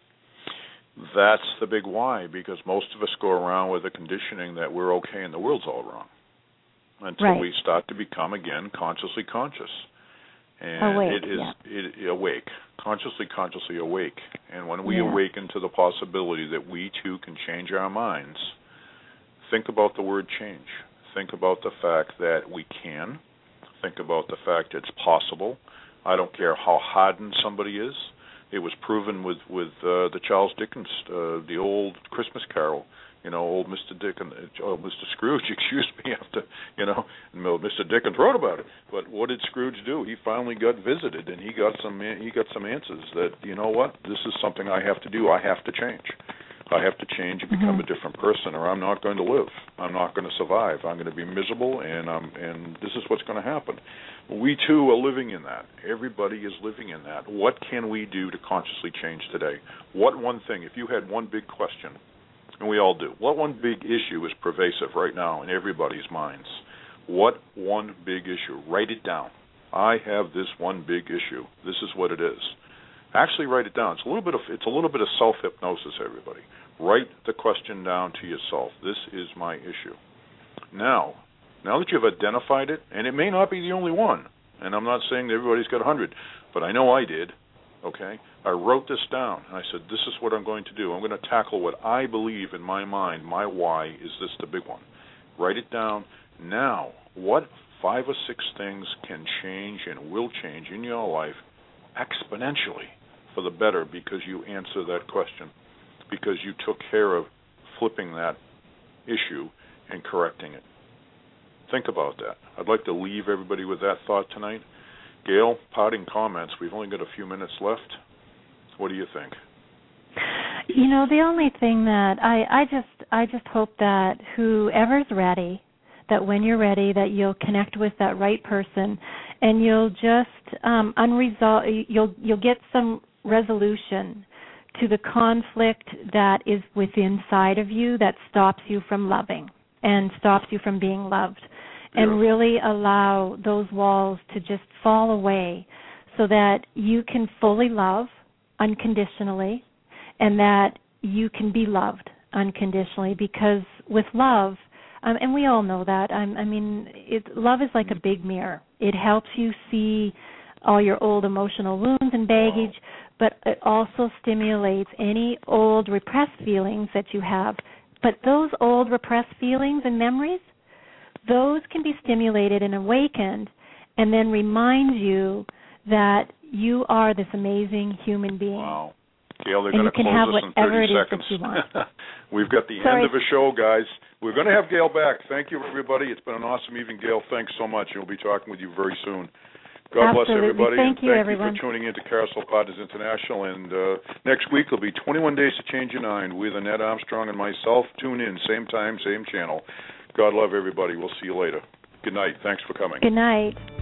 That's the big why, because most of us go around with the conditioning that we're okay and the world's all wrong until right. we start to become, again, consciously conscious. And awake, it is yeah. it, awake, consciously, consciously awake. And when we yeah. awaken to the possibility that we too can change our minds, think about the word change. Think about the fact that we can. Think about the fact it's possible. I don't care how hardened somebody is. It was proven with with uh, the Charles Dickens, uh, the old Christmas Carol. You know, old Mister Dickens, oh, Mister Scrooge, excuse me, after, you know, Mister Dickens wrote about it. But what did Scrooge do? He finally got visited, and he got some he got some answers that, you know what, this is something I have to do. I have to change. I have to change and become mm-hmm. a different person, or I'm not going to live. I'm not going to survive. I'm going to be miserable, and I'm, and this is what's going to happen. We, too, are living in that. Everybody is living in that. What can we do to consciously change today? What one thing, if you had one big question, and we all do, what one big issue is pervasive right now in everybody's minds? What one big issue? Write it down. I have this one big issue. This is what it is. Actually, write it down. It's a little bit of it's a little bit of self-hypnosis, everybody. Write the question down to yourself. This is my issue. Now, now that you've identified it, and it may not be the only one, and I'm not saying that everybody's got a hundred, but I know I did, okay? I wrote this down, and I said, this is what I'm going to do. I'm going to tackle what I believe in my mind. My why is this the big one. Write it down. Now, what five or six things can change and will change in your life exponentially for the better because you answer that question, because you took care of flipping that issue and correcting it. Think about that. I'd like to leave everybody with that thought tonight. Gail, parting comments. We've only got a few minutes left. What do you think? You know, the only thing that I, I just I just hope that whoever's ready, that when you're ready, that you'll connect with that right person, and you'll just um, unresolved. You'll you'll get some resolution to the conflict that is within inside of you that stops you from loving and stops you from being loved, yeah. and really allow those walls to just fall away, so that you can fully love unconditionally, and that you can be loved unconditionally. Because with love, Um, and we all know that. Um, I mean, it, love is like a big mirror. It helps you see all your old emotional wounds and baggage, but it also stimulates any old repressed feelings that you have. But those old repressed feelings and memories, those can be stimulated and awakened and then remind you that you are this amazing human being. Wow. Gail, they're and going to close have us in whatever thirty it is seconds. that you want. We've got the Sorry. end of a show, guys. We're going to have Gail back. Thank you, everybody. It's been an awesome evening, Gail. Thanks so much. We'll be talking with you very soon. God Absolutely. bless everybody. Thank and you, thank everyone. you for tuning in to Carousel Partners International. And uh, next week will be twenty-one Days to Change Your Mind with Annette Armstrong and myself. Tune in, same time, same channel. God love everybody. We'll see you later. Good night. Thanks for coming. Good night.